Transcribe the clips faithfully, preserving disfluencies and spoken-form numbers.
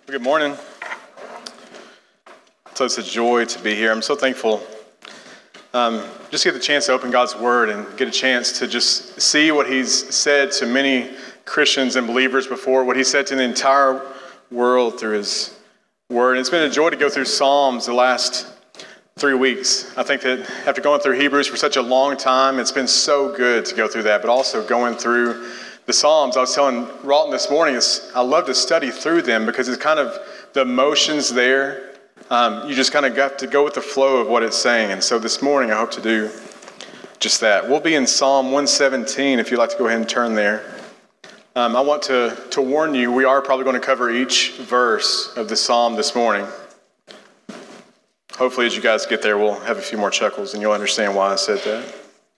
Good morning. So it's a joy to be here. I'm so thankful. Um, just get the chance to open God's Word and get a chance to just see what He's said to many Christians and believers before, what He said to the entire world through His Word. And it's been a joy to go through Psalms the last three weeks. I think that after going through Hebrews for such a long time, it's been so good to go through that, but also going through the Psalms. I was telling Ralton this morning, is I love to study through them because it's kind of the emotions there. Um, you just kind of got to go with the flow of what it's saying. And so this morning, I hope to do just that. We'll be in Psalm one seventeen, if you'd like to go ahead and turn there. Um, I want to, to warn you, we are probably going to cover each verse of the Psalm this morning. Hopefully, as you guys get there, we'll have a few more chuckles and you'll understand why I said that.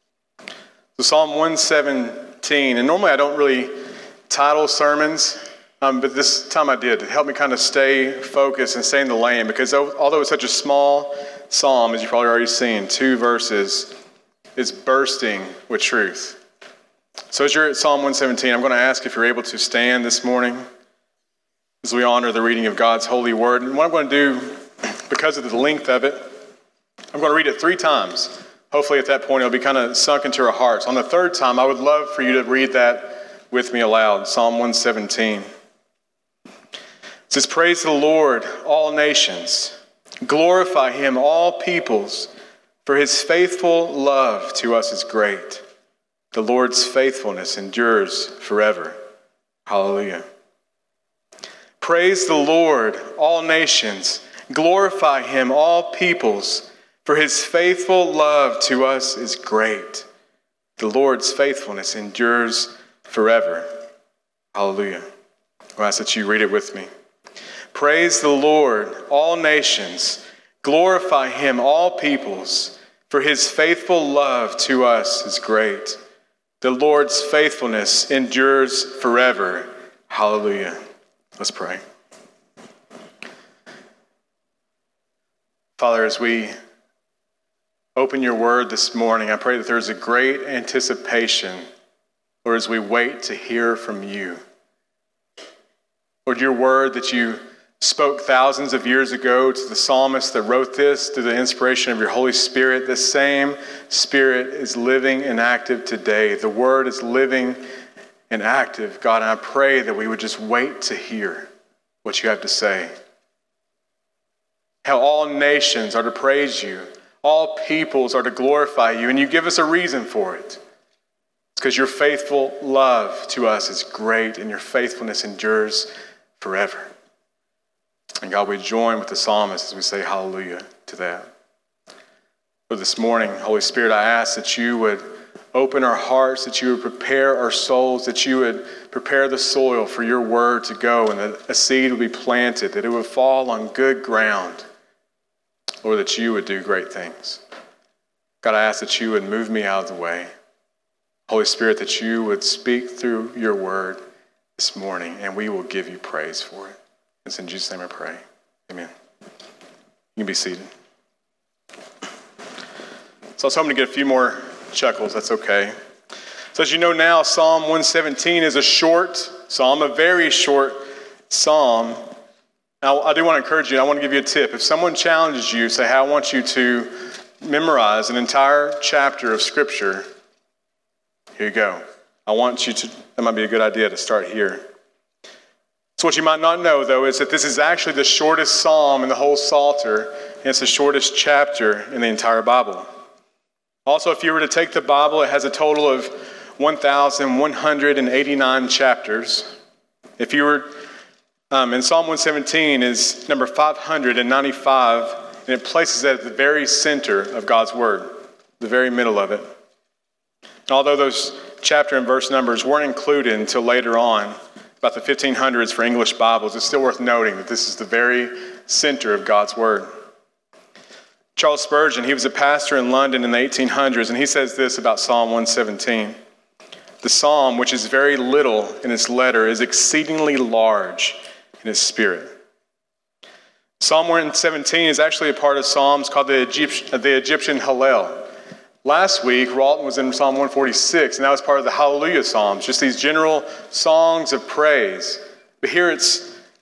So Psalm one seventeen, and normally I don't really title sermons, um, but this time I did to help me kind of stay focused and stay in the lane, because although it's such a small psalm, as you've probably already seen, two verses, it's bursting with truth. So as you're at Psalm one seventeen, I'm going to ask if you're able to stand this morning as we honor the reading of God's holy word. And what I'm going to do, because of the length of it, I'm going to read it three times. Hopefully at that point it'll be kind of sunk into our hearts. On the third time, I would love for you to read that with me aloud. Psalm one seventeen. It says, "Praise the Lord, all nations. Glorify him, all peoples, for his faithful love to us is great. The Lord's faithfulness endures forever." Hallelujah. "Praise the Lord, all nations. Glorify him, all peoples, for his faithful love to us is great. The Lord's faithfulness endures forever." Hallelujah. I'll ask that you read it with me. "Praise the Lord, all nations. Glorify him, all peoples, for his faithful love to us is great. The Lord's faithfulness endures forever." Hallelujah. Let's pray. Father, as we open your word this morning, I pray that there's a great anticipation, Lord, as we wait to hear from you. Lord, your word that you spoke thousands of years ago to the psalmist that wrote this through the inspiration of your Holy Spirit, the same Spirit is living and active today. The word is living and active, God, and I pray that we would just wait to hear what you have to say. How all nations are to praise you. All peoples are to glorify you, and you give us a reason for it. It's because your faithful love to us is great, and your faithfulness endures forever. And God, we join with the psalmist as we say hallelujah to that. For this morning, Holy Spirit, I ask that you would open our hearts, that you would prepare our souls, that you would prepare the soil for your word to go, and that a seed would be planted, that it would fall on good ground. Lord, that you would do great things. God, I ask that you would move me out of the way. Holy Spirit, that you would speak through your word this morning, and we will give you praise for it. It's in Jesus' name I pray. Amen. You can be seated. So I was hoping to get a few more chuckles. That's okay. So as you know now, Psalm one seventeen is a short psalm, a very short psalm. Now, I do want to encourage you, I want to give you a tip. If someone challenges you, say, hey, I want you to memorize an entire chapter of Scripture, here you go. I want you to, that might be a good idea to start here. So what you might not know, though, is that this is actually the shortest psalm in the whole Psalter, and it's the shortest chapter in the entire Bible. Also, if you were to take the Bible, it has a total of one thousand one hundred eighty-nine chapters. If you were Um, and Psalm one seventeen is number five hundred ninety-five, and it places it at the very center of God's Word, the very middle of it. And although those chapter and verse numbers weren't included until later on, about the fifteen hundreds for English Bibles, it's still worth noting that this is the very center of God's Word. Charles Spurgeon, he was a pastor in London in the eighteen hundreds, and he says this about Psalm one seventeen. "The psalm, which is very little in its letter, is exceedingly large in its spirit." Psalm one seventeen is actually a part of Psalms called the Egyptian, the Egyptian Hallel. Last week, Ralton was in Psalm one forty-six, and that was part of the Hallelujah Psalms, just these general songs of praise. But here it's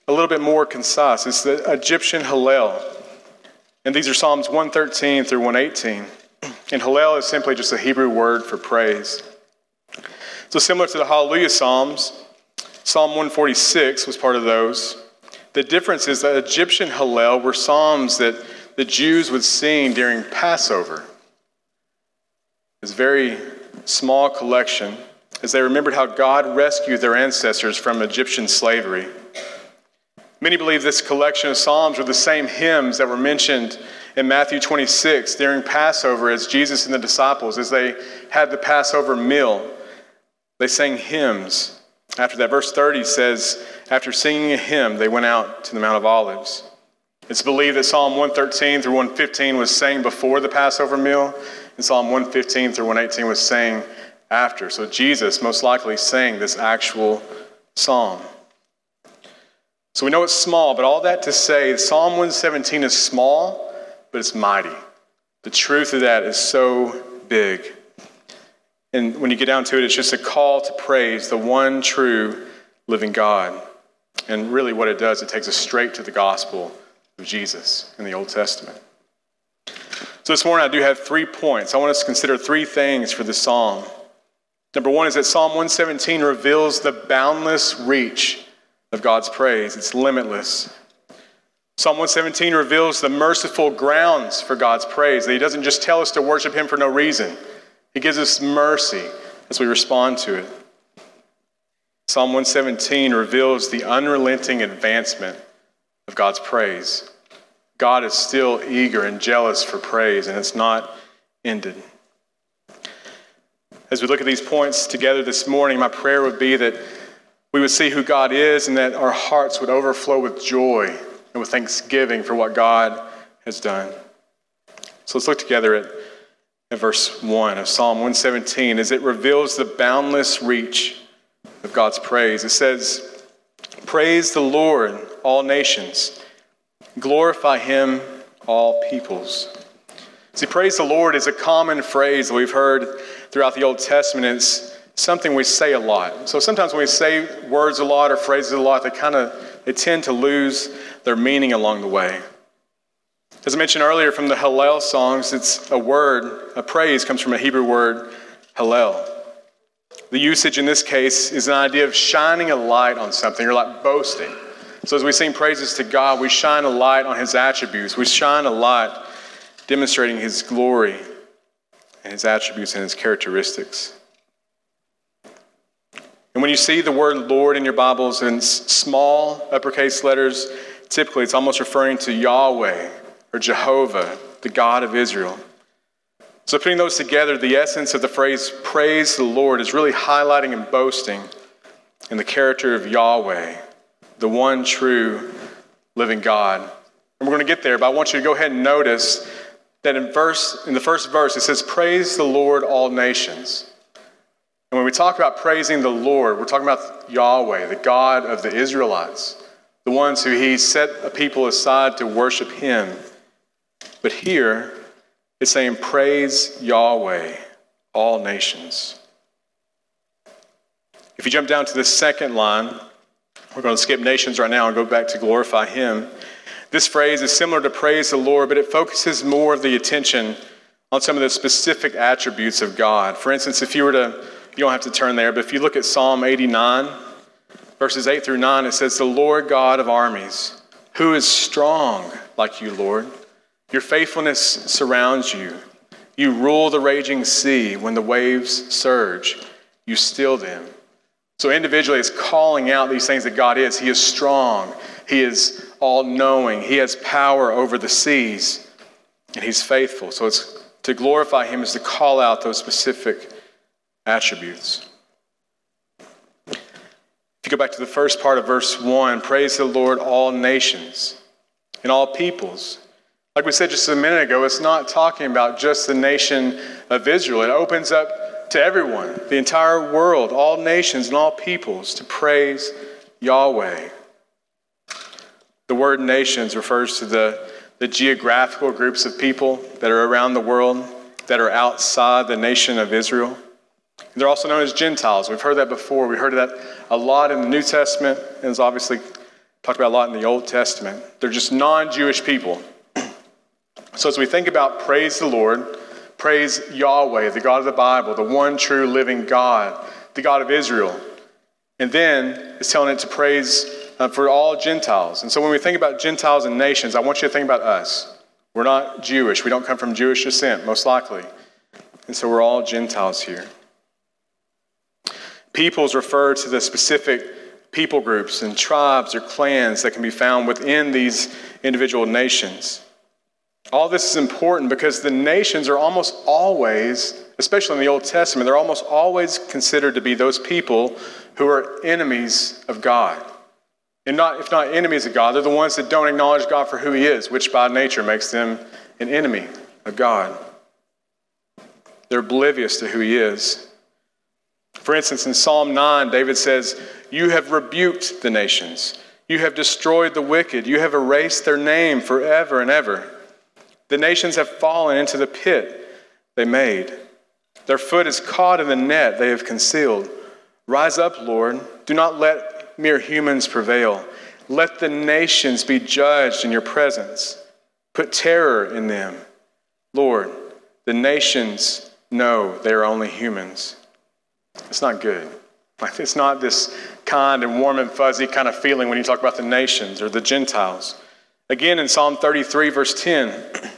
a little bit more concise. It's the Egyptian Hallel. And these are Psalms one thirteen through one eighteen. And Hallel is simply just a Hebrew word for praise. So similar to the Hallelujah Psalms, Psalm one forty-six was part of those. The difference is that Egyptian Hallel were psalms that the Jews would sing during Passover. It's a very small collection as they remembered how God rescued their ancestors from Egyptian slavery. Many believe this collection of psalms were the same hymns that were mentioned in Matthew twenty-six during Passover as Jesus and the disciples, as they had the Passover meal, they sang hymns. After that, verse thirty says, after singing a hymn, they went out to the Mount of Olives. It's believed that Psalm one thirteen through one fifteen was sang before the Passover meal, and Psalm one fifteen through one eighteen was sang after. So Jesus most likely sang this actual psalm. So we know it's small, but all that to say, Psalm one seventeen is small, but it's mighty. The truth of that is so big. And when you get down to it, it's just a call to praise the one true living God. And really what it does, it takes us straight to the gospel of Jesus in the Old Testament. So this morning I do have three points. I want us to consider three things for this psalm. Number one is that Psalm one seventeen reveals the boundless reach of God's praise. It's limitless. Psalm one seventeen reveals the merciful grounds for God's praise. That he doesn't just tell us to worship him for no reason. He gives us mercy as we respond to it. Psalm one seventeen reveals the unrelenting advancement of God's praise. God is still eager and jealous for praise, and it's not ended. As we look at these points together this morning, my prayer would be that we would see who God is and that our hearts would overflow with joy and with thanksgiving for what God has done. So let's look together at, at verse one of Psalm one seventeen as it reveals the boundless reach of God's praise. It says, "Praise the Lord, all nations. Glorify him, all peoples." See, praise the Lord is a common phrase that we've heard throughout the Old Testament. It's something we say a lot. So sometimes when we say words a lot or phrases a lot, they kind of they tend to lose their meaning along the way. As I mentioned earlier from the Hallel songs, it's a word, a praise comes from a Hebrew word, Hallel. The usage in this case is an idea of shining a light on something, or like boasting. So as we sing praises to God, we shine a light on his attributes. We shine a light demonstrating his glory and his attributes and his characteristics. And when you see the word Lord in your Bibles in small uppercase letters, typically it's almost referring to Yahweh or Jehovah, the God of Israel. So putting those together, the essence of the phrase praise the Lord is really highlighting and boasting in the character of Yahweh, the one true living God. And we're going to get there, but I want you to go ahead and notice that in verse, in the first verse, it says, "Praise the Lord, all nations." And when we talk about praising the Lord, we're talking about Yahweh, the God of the Israelites, the ones who he set a people aside to worship him. But here, it's saying, praise Yahweh, all nations. If you jump down to the second line, we're going to skip nations right now and go back to glorify him. This phrase is similar to praise the Lord, but it focuses more of the attention on some of the specific attributes of God. For instance, if you were to, you don't have to turn there, but if you look at Psalm eighty-nine, verses eight through nine, it says, "The Lord God of armies, who is strong like you, Lord? Your faithfulness surrounds you. You rule the raging sea. When the waves surge, you still them." So individually, it's calling out these things that God is. He is strong. He is all-knowing. He has power over the seas. And he's faithful. So it's to glorify him is to call out those specific attributes. If you go back to the first part of verse one, praise the Lord, all nations and all peoples. Like we said just a minute ago, it's not talking about just the nation of Israel. It opens up to everyone, the entire world, all nations and all peoples, to praise Yahweh. The word nations refers to the, the geographical groups of people that are around the world, that are outside the nation of Israel. And they're also known as Gentiles. We've heard that before. We heard that a lot in the New Testament, and it's obviously Talked about a lot in the Old Testament. They're just non-Jewish people. So as we think about praise the Lord, praise Yahweh, the God of the Bible, the one true living God, the God of Israel. And then it's telling it to praise uh, for all Gentiles. And so when we think about Gentiles and nations, I want you to think about us. We're not Jewish. We don't come from Jewish descent, most likely. And so we're all Gentiles here. Peoples refer to the specific people groups and tribes or clans that can be found within these individual nations. All this is important because the nations are almost always, especially in the Old Testament, they're almost always considered to be those people who are enemies of God. And not, if not enemies of God, they're the ones that don't acknowledge God for who he is, which by nature makes them an enemy of God. They're oblivious to who he is. For instance, in Psalm nine, David says, "You have rebuked the nations. You have destroyed the wicked. You have erased their name forever and ever. The nations have fallen into the pit they made. Their foot is caught in the net they have concealed. Rise up, Lord. Do not let mere humans prevail. Let the nations be judged in your presence. Put terror in them. Lord, the nations know they are only humans." It's not good. It's not this kind and warm and fuzzy kind of feeling when you talk about the nations or the Gentiles. Again, in Psalm thirty-three, verse ten,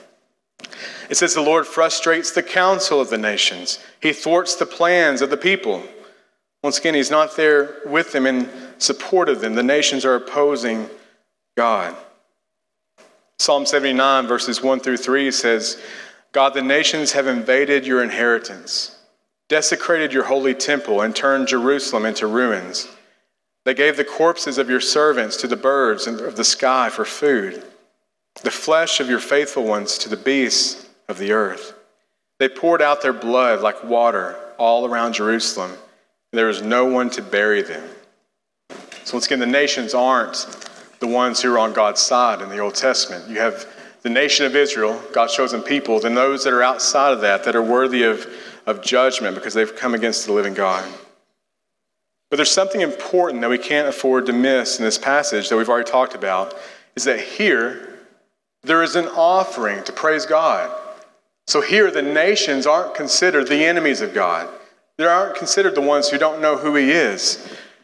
it says, "The Lord frustrates the counsel of the nations. He thwarts the plans of the people." Once again, he's not there with them in support of them. The nations are opposing God. Psalm seventy-nine, verses one through three says, "God, the nations have invaded your inheritance, desecrated your holy temple, and turned Jerusalem into ruins. They gave the corpses of your servants to the birds of the sky for food, the flesh of your faithful ones to the beasts of the earth. They poured out their blood like water all around Jerusalem. There is no one to bury them." So once again, the nations aren't the ones who are on God's side in the Old Testament. You have the nation of Israel, God's chosen people, then those that are outside of that, that are worthy of, of judgment because they've come against the living God. But there's something important that we can't afford to miss in this passage that we've already talked about, is that here, there is an offering to praise God. So here, the nations aren't considered the enemies of God. They aren't considered the ones who don't know who he is.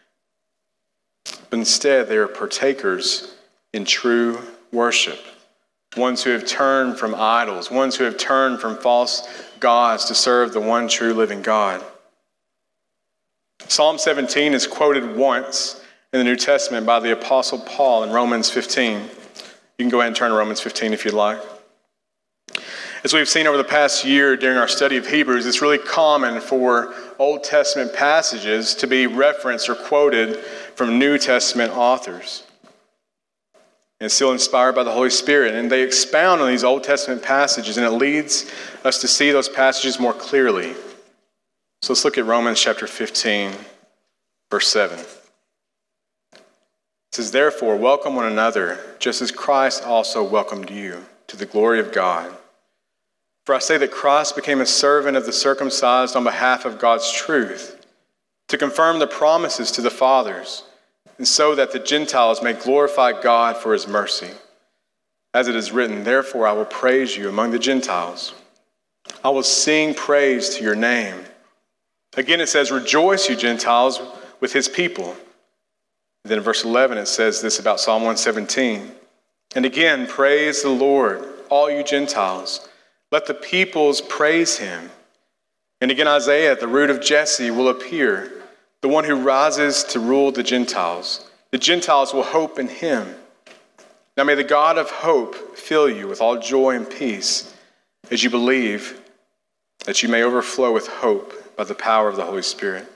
But instead, they are partakers in true worship. Ones who have turned from idols. Ones who have turned from false gods to serve the one true living God. Psalm seventeen is quoted once in the New Testament by the Apostle Paul in Romans fifteen. You can go ahead and turn to Romans fifteen if you'd like. As we've seen over the past year during our study of Hebrews, it's really common for Old Testament passages to be referenced or quoted from New Testament authors. And it's still inspired by the Holy Spirit. And they expound on these Old Testament passages, and it leads us to see those passages more clearly. So let's look at Romans chapter fifteen, verse seven. It says, "Therefore, welcome one another, just as Christ also welcomed you, to the glory of God. For I say that Christ became a servant of the circumcised on behalf of God's truth, to confirm the promises to the fathers, and so that the Gentiles may glorify God for his mercy. As it is written, therefore I will praise you among the Gentiles. I will sing praise to your name." Again it says, "Rejoice, you Gentiles, with his people." And then in verse eleven it says this about Psalm one seventeen. "And again, praise the Lord, all you Gentiles. Let the peoples praise him." And again, Isaiah, "The root of Jesse will appear, the one who rises to rule the Gentiles. The Gentiles will hope in him. Now may the God of hope fill you with all joy and peace as you believe, that you may overflow with hope by the power of the Holy Spirit."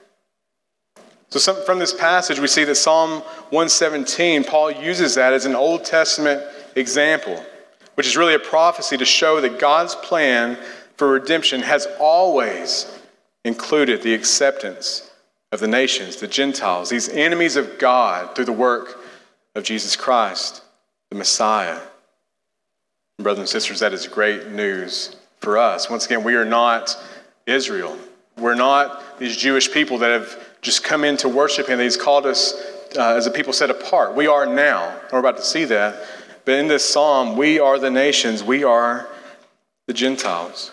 So some, from this passage, we see that Psalm one seventeen, Paul uses that as an Old Testament example, which is really a prophecy to show that God's plan for redemption has always included the acceptance of the nations, the Gentiles, these enemies of God, through the work of Jesus Christ, the Messiah. Brothers and sisters, that is great news for us. Once again, we are not Israel. We're not these Jewish people that have just come in to worship him. He's called us uh, as a people set apart. We are now. We're about to see that. But in this psalm, we are the nations. We are the Gentiles.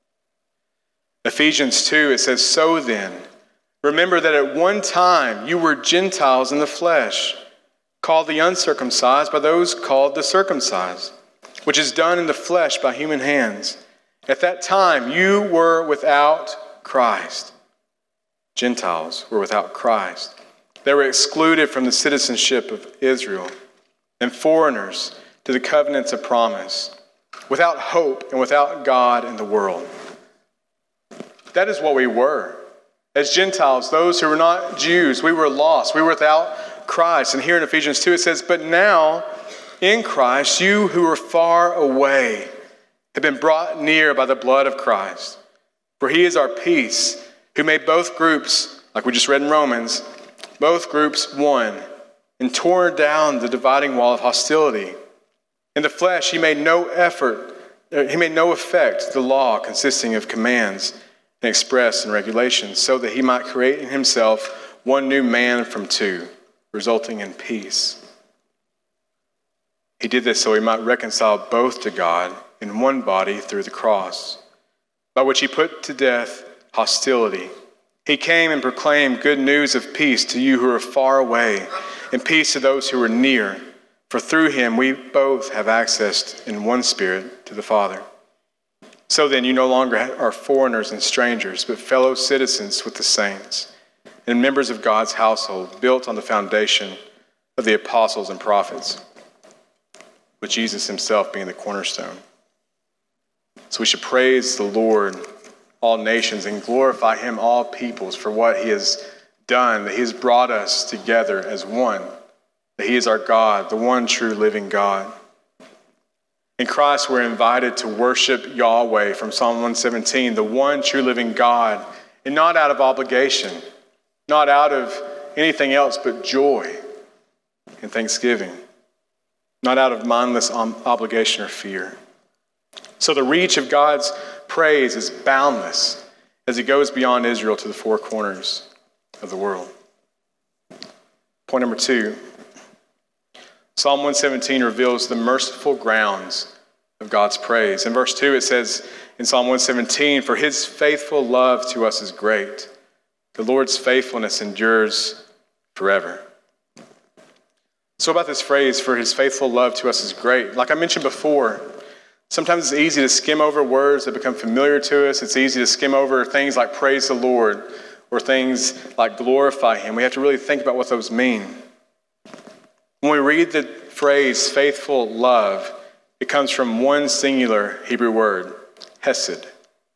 Ephesians two, it says, "So then, remember that at one time you were Gentiles in the flesh, called the uncircumcised by those called the circumcised, which is done in the flesh by human hands. At that time you were without Christ." Gentiles were without Christ. They were excluded from the citizenship of Israel and foreigners to the covenants of promise, without hope and without God in the world. That is what we were. As Gentiles, those who were not Jews, we were lost. We were without Christ. And here in Ephesians two it says, "But now in Christ, you who were far away have been brought near by the blood of Christ. For he is our peace, who made both groups, like we just read in Romans, both groups one, and tore down the dividing wall of hostility. In the flesh, he made no effort, he made no effect the law consisting of commands and express and regulations, so that he might create in himself one new man from two, resulting in peace. He did this so he might reconcile both to God in one body through the cross, by which he put to death hostility. He came and proclaimed good news of peace to you who are far away, and peace to those who are near. For through him we both have access in one Spirit to the Father. So then you no longer are foreigners and strangers, but fellow citizens with the saints, and members of God's household, built on the foundation of the apostles and prophets, with Jesus himself being the cornerstone. So we should praise the Lord, all nations, and glorify him, all peoples, for what he has done, that he has brought us together as one, that he is our God, the one true living God. In Christ, we're invited to worship Yahweh from Psalm one seventeen, the one true living God, and not out of obligation, not out of anything else but joy and thanksgiving, not out of mindless obligation or fear. So the reach of God's praise is boundless as he goes beyond Israel to the four corners of the world. Point number two, Psalm one seventeen reveals the merciful grounds of God's praise. In verse two it says in Psalm one seventeen, "For his faithful love to us is great. The Lord's faithfulness endures forever." So about this phrase, "for his faithful love to us is great," like I mentioned before, sometimes it's easy to skim over words that become familiar to us. It's easy to skim over things like praise the Lord or things like glorify him. We have to really think about what those mean. When we read the phrase faithful love, it comes from one singular Hebrew word, hesed.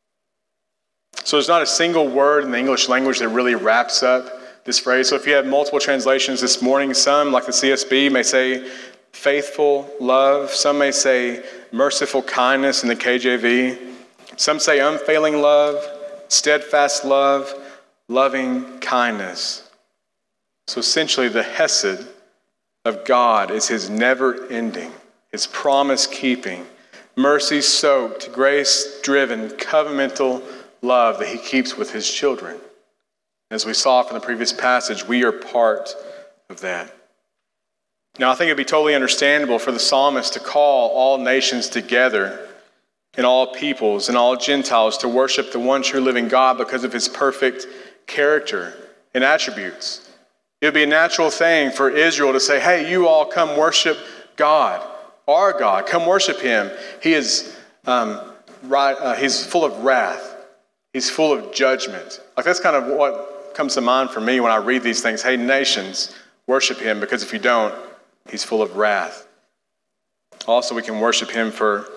So there's not a single word in the English language that really wraps up this phrase. So if you have multiple translations this morning, some, like the C S B, may say faithful love. Some may say merciful kindness in the K J V. Some say unfailing love, steadfast love, loving kindness. So essentially the hesed of God is his never-ending, his promise-keeping, mercy-soaked, grace-driven, covenantal love that he keeps with his children. As we saw from the previous passage, we are part of that. Now, I think it'd be totally understandable for the psalmist to call all nations together and all peoples and all Gentiles to worship the one true living God because of his perfect character and attributes. It would be a natural thing for Israel to say, "Hey, you all come worship God, our God. Come worship him. He is um, right. Uh, he's full of wrath. He's full of judgment." Like that's kind of what comes to mind for me when I read these things. Hey, nations, worship him, because if you don't, he's full of wrath. Also, we can worship him for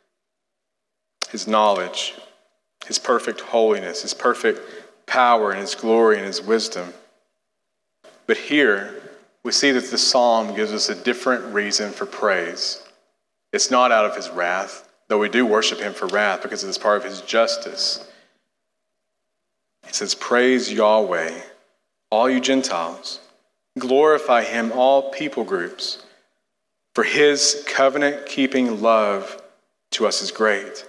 his knowledge, his perfect holiness, his perfect power, and his glory and his wisdom. But here, we see that the psalm gives us a different reason for praise. It's not out of his wrath, though we do worship him for wrath because it's part of his justice. It says, "Praise Yahweh, all you Gentiles. Glorify him, all people groups. For his covenant-keeping love to us is great."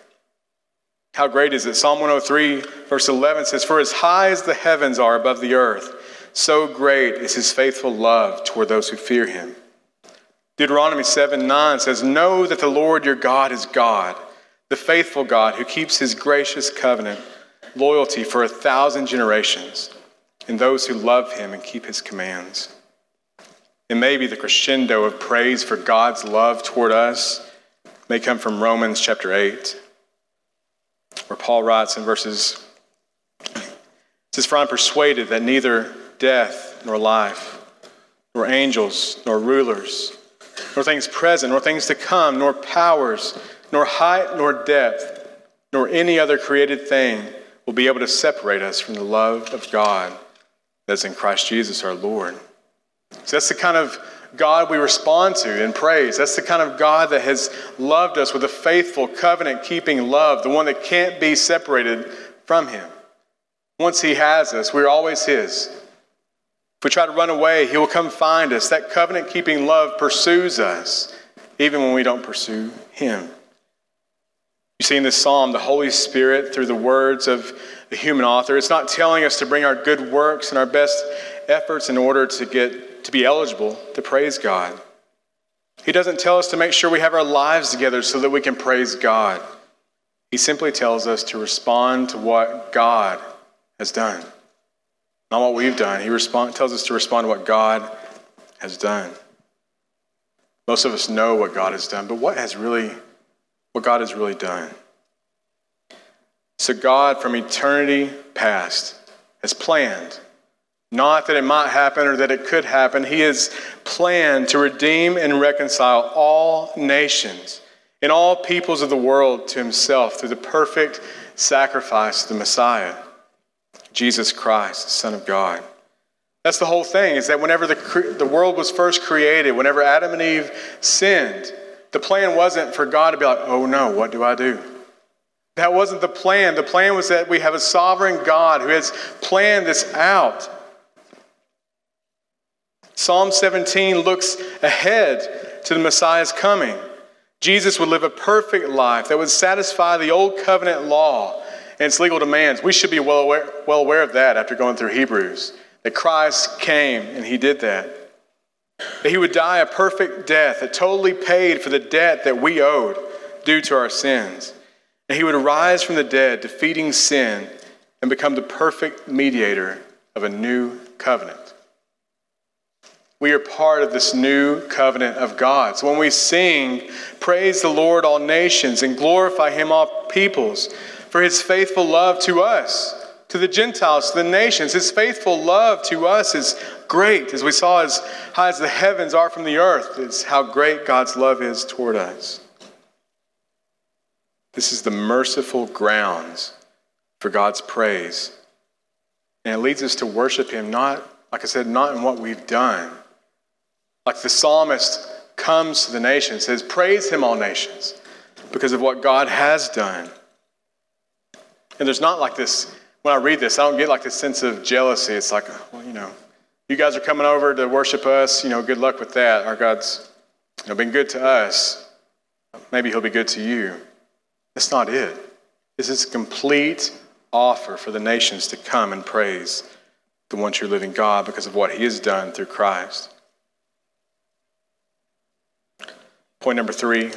How great is it? Psalm one oh three, verse eleven says, "For as high as the heavens are above the earth, so great is his faithful love toward those who fear him. Deuteronomy seven nine says, know that the Lord your God is God, the faithful God who keeps his gracious covenant, loyalty for a thousand generations, and those who love him and keep his commands. And maybe the crescendo of praise for God's love toward us may come from Romans chapter eight, where Paul writes in verses, it says, for I'm persuaded that neither death nor life, nor angels, nor rulers, nor things present, nor things to come, nor powers, nor height, nor depth, nor any other created thing will be able to separate us from the love of God that's in Christ Jesus our Lord. So that's the kind of God we respond to in praise. That's the kind of God that has loved us with a faithful, covenant-keeping love, the one that can't be separated from him. Once he has us, we're always his. If we try to run away, he will come find us. That covenant-keeping love pursues us, even when we don't pursue him. You see in this psalm, the Holy Spirit, through the words of the human author, it's not telling us to bring our good works and our best efforts in order to get to be eligible to praise God. He doesn't tell us to make sure we have our lives together so that we can praise God. He simply tells us to respond to what God has done. Not what we've done. He respond, tells us to respond to what God has done. Most of us know what God has done, but what has really, what God has really done? So God, from eternity past, has planned, not that it might happen or that it could happen. He has planned to redeem and reconcile all nations and all peoples of the world to himself through the perfect sacrifice of the Messiah, Jesus Christ, the Son of God. That's the whole thing, is that whenever the, the world was first created, whenever Adam and Eve sinned, the plan wasn't for God to be like, oh no, what do I do? That wasn't the plan. The plan was that we have a sovereign God who has planned this out. Psalm seventeen looks ahead to the Messiah's coming. Jesus would live a perfect life that would satisfy the old covenant law and its legal demands. We should be well aware, well aware of that after going through Hebrews, that Christ came and he did that. That he would die a perfect death that totally paid for the debt that we owed due to our sins. And he would rise from the dead, defeating sin, and become the perfect mediator of a new covenant. We are part of this new covenant of God. So when we sing, praise the Lord, all nations, and glorify him, all peoples, for his faithful love to us, to the Gentiles, to the nations. His faithful love to us is great. As we saw, as high as the heavens are from the earth, is how great God's love is toward us. This is the merciful grounds for God's praise. And it leads us to worship him, not, like I said, not in what we've done. Like the psalmist comes to the nation and says, praise him, all nations, because of what God has done. And there's not like this, when I read this, I don't get like this sense of jealousy. It's like, well, you know, you guys are coming over to worship us, you know, good luck with that. Our God's, you know, been good to us. Maybe he'll be good to you. That's not it. This is a complete offer for the nations to come and praise the one true living God because of what he has done through Christ. Point number three.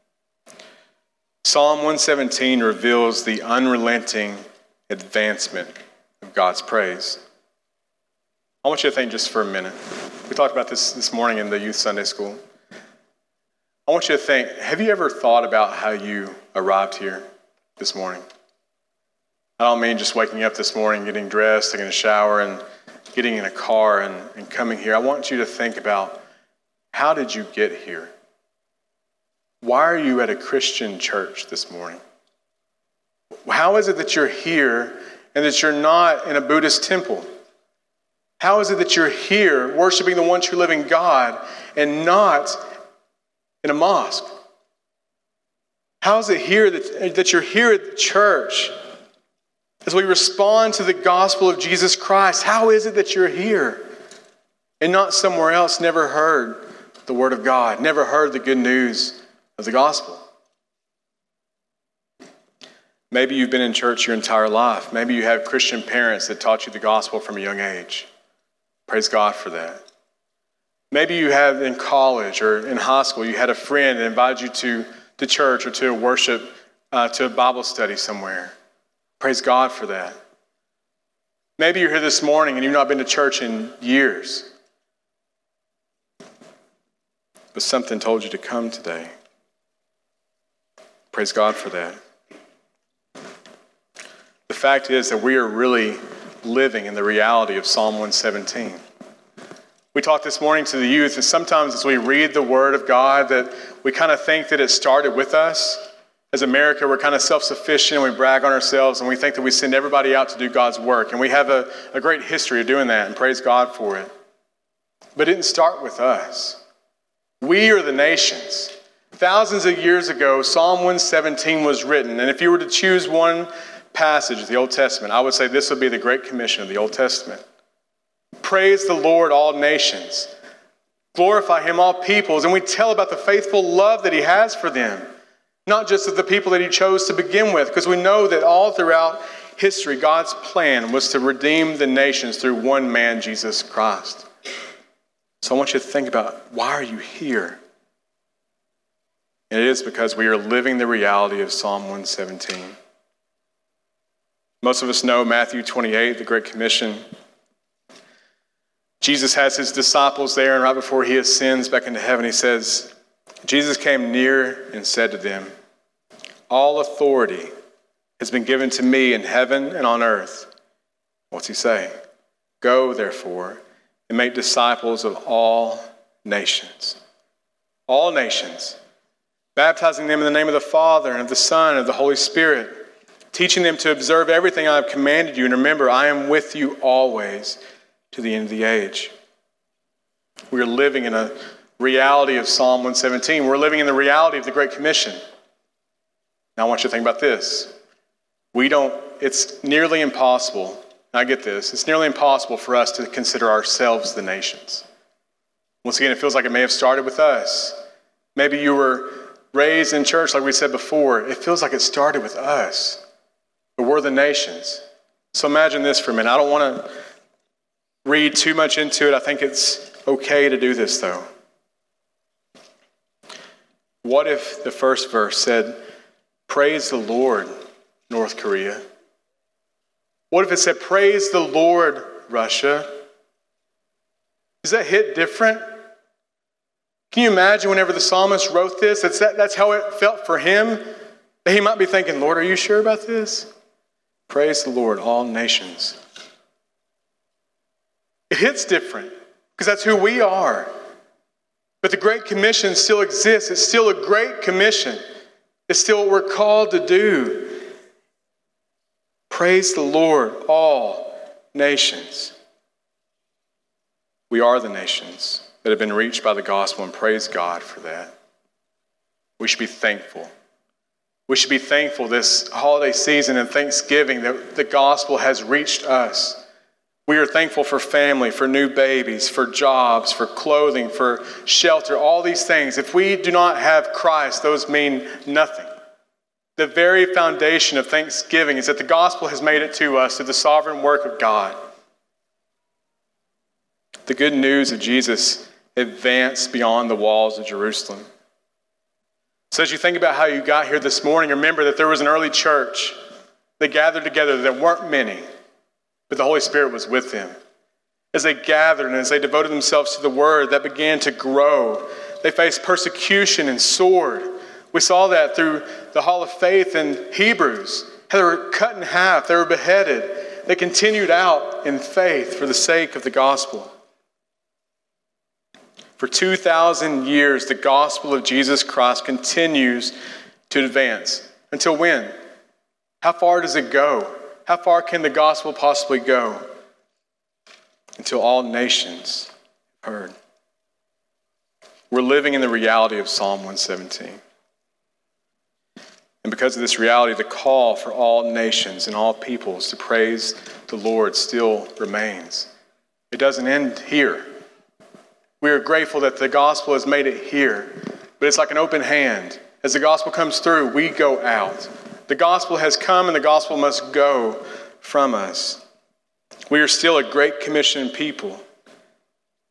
Psalm one seventeen reveals the unrelenting advancement of God's praise. I want you to think just for a minute. We talked about this this morning in the youth Sunday school. I want you to think, have you ever thought about how you arrived here this morning? I don't mean just waking up this morning, getting dressed, taking a shower, and getting in a car and, and coming here. I want you to think about, how did you get here? Why are you at a Christian church this morning? How is it that you're here and that you're not in a Buddhist temple? How is it that you're here worshiping the one true living God and not in a mosque? How is it here that, that you're here at the church as we respond to the gospel of Jesus Christ? How is it that you're here and not somewhere else, never heard the word of God, never heard the good news of the gospel? Maybe you've been in church your entire life. Maybe you have Christian parents that taught you the gospel from a young age. Praise God for that. Maybe you had in college or in high school, you had a friend that invited you to, to church or to a worship, uh, to a Bible study somewhere. Praise God for that. Maybe you're here this morning and you've not been to church in years, but something told you to come today. Praise God for that. The fact is that we are really living in the reality of Psalm one seventeen. We talked this morning to the youth, and sometimes as we read the Word of God, that we kind of think that it started with us. As America, we're kind of self-sufficient, and we brag on ourselves, and we think that we send everybody out to do God's work. And we have a, a great history of doing that, and praise God for it. But it didn't start with us. We are the nations. Thousands of years ago, Psalm one seventeen was written. And if you were to choose one passage of the Old Testament, I would say this would be the Great Commission of the Old Testament. Praise the Lord, all nations. Glorify him, all peoples. And we tell about the faithful love that he has for them. Not just of the people that he chose to begin with, because we know that all throughout history, God's plan was to redeem the nations through one man, Jesus Christ. So I want you to think about, why are you here? And it is because we are living the reality of Psalm one seventeen. Most of us know Matthew twenty-eight, the Great Commission. Jesus has his disciples there, and right before he ascends back into heaven, he says, Jesus came near and said to them, all authority has been given to me in heaven and on earth. What's he say? Go, therefore, and make disciples of all nations. All nations. Baptizing them in the name of the Father and of the Son and of the Holy Spirit. Teaching them to observe everything I have commanded you. And remember, I am with you always to the end of the age. We are living in a reality of Psalm one seventeen. We're living in the reality of the Great Commission. Now I want you to think about this. We don't, it's nearly impossible, I get this, it's nearly impossible for us to consider ourselves the nations. Once again, it feels like it may have started with us. Maybe you were raised in church like we said before. It feels like it started with us. But we're the nations. So imagine this for a minute. I don't want to read too much into it. I think it's okay to do this though. What if the first verse said, praise the Lord, North Korea? What if it said, praise the Lord, Russia? Does that hit different? Can you imagine whenever the psalmist wrote this, that's, that, that's how it felt for him? That he might be thinking, Lord, are you sure about this? Praise the Lord, all nations. It hits different because that's who we are. But the Great Commission still exists. It's still a great commission. It's still what we're called to do. Praise the Lord, all nations. We are the nations that have been reached by the gospel, and praise God for that. We should be thankful. We should be thankful this holiday season and Thanksgiving that the gospel has reached us. We are thankful for family, for new babies, for jobs, for clothing, for shelter, all these things. If we do not have Christ, those mean nothing. The very foundation of thanksgiving is that the gospel has made it to us through the sovereign work of God. The good news of Jesus advanced beyond the walls of Jerusalem. So as you think about how you got here this morning, remember that there was an early church that gathered together. There weren't many, but the Holy Spirit was with them. As they gathered and as they devoted themselves to the word, that began to grow. They faced persecution and sword. We saw that through the Hall of Faith in Hebrews. They were cut in half. They were beheaded. They continued out in faith for the sake of the gospel. For two thousand years, the gospel of Jesus Christ continues to advance. Until when? How far does it go? How far can the gospel possibly go? Until all nations heard. We're living in the reality of Psalm one seventeen. And because of this reality, the call for all nations and all peoples to praise the Lord still remains. It doesn't end here. We are grateful that the gospel has made it here, but it's like an open hand. As the gospel comes through, we go out. The gospel has come and the gospel must go from us. We are still a great commission people.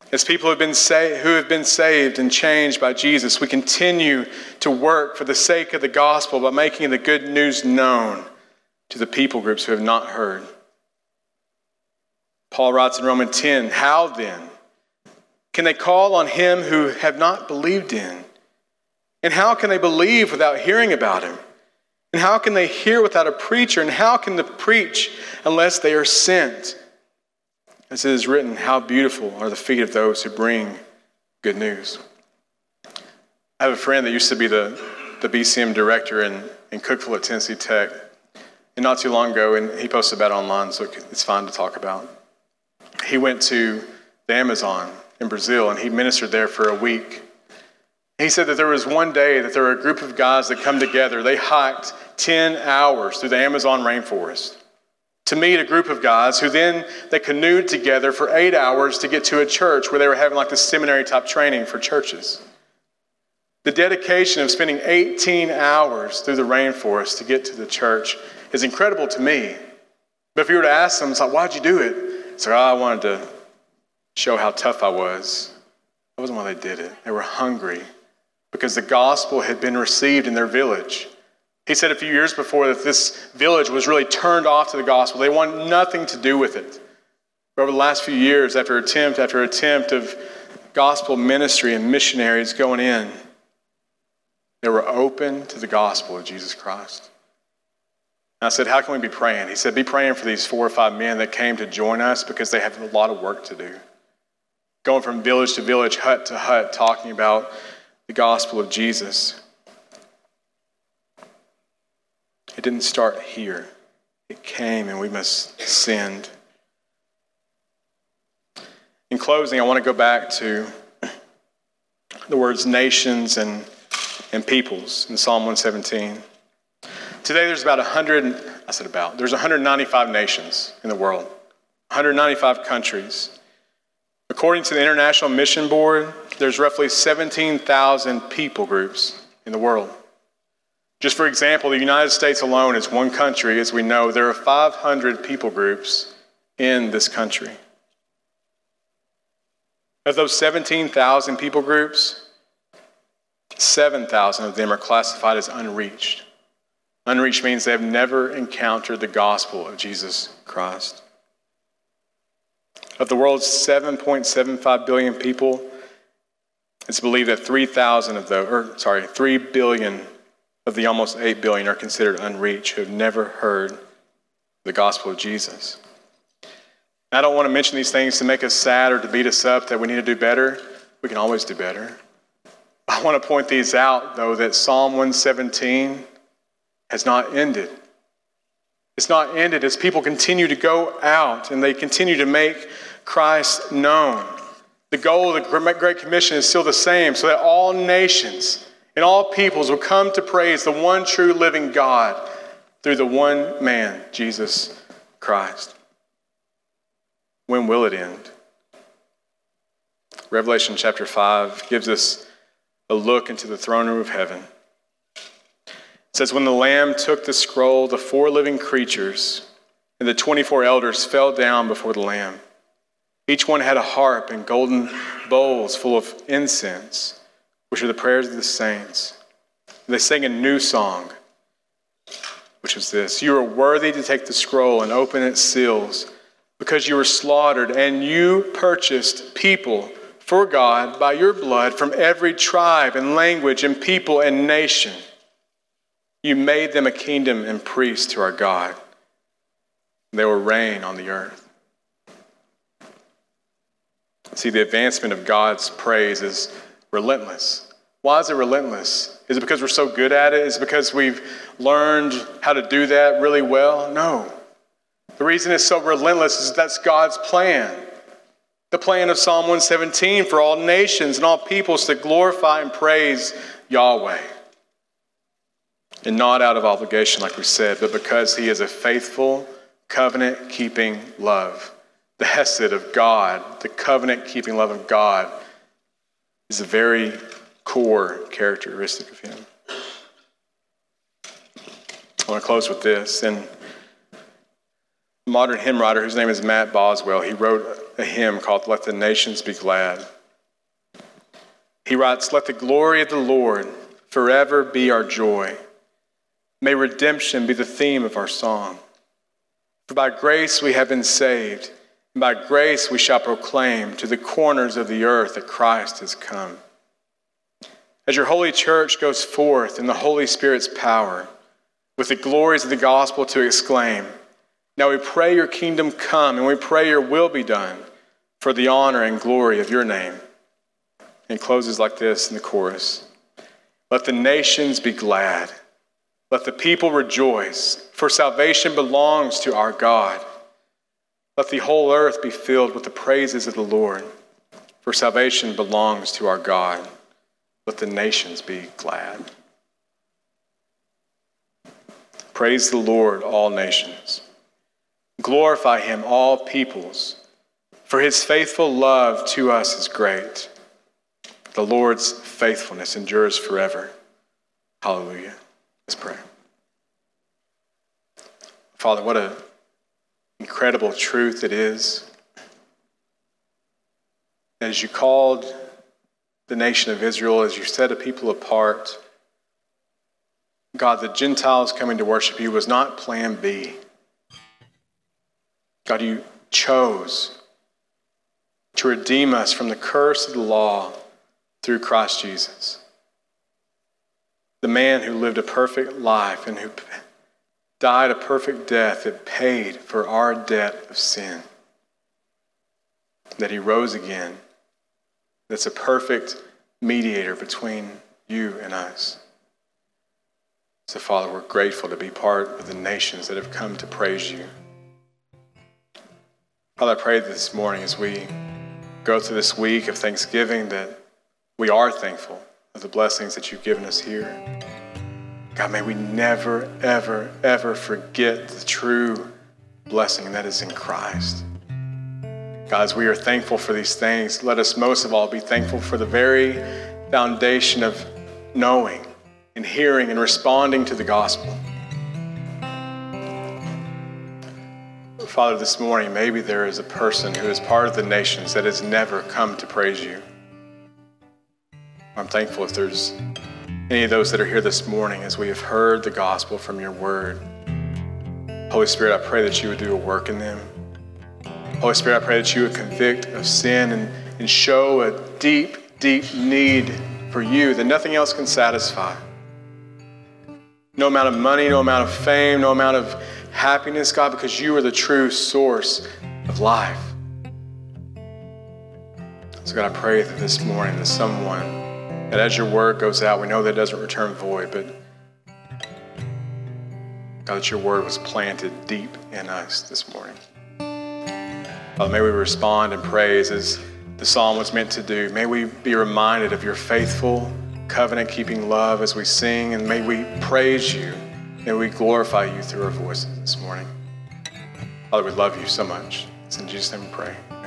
As people who have been sa- who have been saved and changed by Jesus, we continue to work for the sake of the gospel by making the good news known to the people groups who have not heard. Paul writes in Romans ten, how then can they call on him who have not believed in? And how can they believe without hearing about him? And how can they hear without a preacher? And how can they preach unless they are sent? As it is written, how beautiful are the feet of those who bring good news. I have a friend that used to be the, the B C M director in, in Cookeville at Tennessee Tech. And not too long ago, and he posted about it online, so it's fine to talk about. He went to the Amazon in Brazil, and he ministered there for a week. He said that there was one day that there were a group of guys that come together. They hiked ten hours through the Amazon rainforest to meet a group of guys who then they canoed together for eight hours to get to a church where they were having like the seminary type training for churches. The dedication of spending eighteen hours through the rainforest to get to the church is incredible to me. But if you were to ask them, it's like, why'd you do it? It's like, oh, I wanted to show how tough I was. That wasn't why they did it. They were hungry because the gospel had been received in their village. He said a few years before that this village was really turned off to the gospel. They wanted nothing to do with it. But over the last few years, after attempt after attempt of gospel ministry and missionaries going in, they were open to the gospel of Jesus Christ. And I said, how can we be praying? He said, be praying for these four or five men that came to join us because they have a lot of work to do. Going from village to village, hut to hut, talking about the gospel of Jesus. It didn't start here. It came and we must send. In closing, I want to go back to the words nations and, and peoples in Psalm one seventeen. Today there's about one hundred, I said about, there's one hundred ninety-five nations in the world, one hundred ninety-five countries. According to the International Mission Board, there's roughly seventeen thousand people groups in the world. Just for example, the United States alone is one country. As we know, there are five hundred people groups in this country. Of those seventeen thousand people groups, seven thousand of them are classified as unreached. Unreached means they have never encountered the gospel of Jesus Christ. Of the world's seven point seven five billion people, it's believed that three thousand of those, or sorry, three billion of the almost eight billion are considered unreached who have never heard the gospel of Jesus. I don't want to mention these things to make us sad or to beat us up that we need to do better. We can always do better. I want to point these out, though, that Psalm one seventeen has not ended. It's not ended as people continue to go out and they continue to make Christ known. The goal of the Great Commission is still the same, so that all nations and all peoples will come to praise the one true living God through the one man, Jesus Christ. When will it end? Revelation chapter five gives us a look into the throne room of heaven. It says, when the Lamb took the scroll, the four living creatures and the twenty-four elders fell down before the Lamb. Each one had a harp and golden bowls full of incense, which are the prayers of the saints. And they sang a new song, which was this: you are worthy to take the scroll and open its seals, because you were slaughtered and you purchased people for God by your blood from every tribe and language and people and nation. You made them a kingdom and priests to our God. They will reign on the earth. See, the advancement of God's praise is relentless. Why is it relentless? Is it because we're so good at it? Is it because we've learned how to do that really well? No. The reason it's so relentless is that's God's plan. The plan of Psalm one seventeen for all nations and all peoples to glorify and praise Yahweh. And not out of obligation, like we said, but because he is a faithful, covenant-keeping love. The hesed of God, the covenant-keeping love of God, is a very core characteristic of him. I want to close with this. In modern hymn writer whose name is Matt Boswell. He wrote a hymn called Let the Nations Be Glad. He writes, let the glory of the Lord forever be our joy. May redemption be the theme of our song. For by grace we have been saved, and by grace we shall proclaim to the corners of the earth that Christ has come. As your holy church goes forth in the Holy Spirit's power, with the glories of the gospel to exclaim, now we pray your kingdom come, and we pray your will be done for the honor and glory of your name. And it closes like this in the chorus. Let the nations be glad. Let the people rejoice, for salvation belongs to our God. Let the whole earth be filled with the praises of the Lord, for salvation belongs to our God. Let the nations be glad. Praise the Lord, all nations. Glorify him, all peoples, for his faithful love to us is great. The Lord's faithfulness endures forever. Hallelujah. Let's pray. Father, what an incredible truth it is. As you called the nation of Israel, as you set a people apart, God, the Gentiles coming to worship you was not plan B. God, you chose to redeem us from the curse of the law through Christ Jesus, the man who lived a perfect life and who died a perfect death that paid for our debt of sin, that he rose again, that's a perfect mediator between you and us. So, Father, we're grateful to be part of the nations that have come to praise you. Father, I pray this morning as we go through this week of Thanksgiving that we are thankful of the blessings that you've given us here. God, may we never, ever, ever forget the true blessing that is in Christ. God, as we are thankful for these things, let us most of all be thankful for the very foundation of knowing and hearing and responding to the gospel. Father, this morning, maybe there is a person who is part of the nations that has never come to praise you. I'm thankful if there's any of those that are here this morning as we have heard the gospel from your word. Holy Spirit, I pray that you would do a work in them. Holy Spirit, I pray that you would convict of sin and, and show a deep, deep need for you that nothing else can satisfy. No amount of money, no amount of fame, no amount of happiness, God, because you are the true source of life. So God, I pray that this morning that someone, that as your word goes out, we know that it doesn't return void, but God, that your word was planted deep in us this morning. Father, may we respond in praise as the psalm was meant to do. May we be reminded of your faithful, covenant-keeping love as we sing, and may we praise you. May we glorify you through our voices this morning. Father, we love you so much. It's in Jesus' name we pray.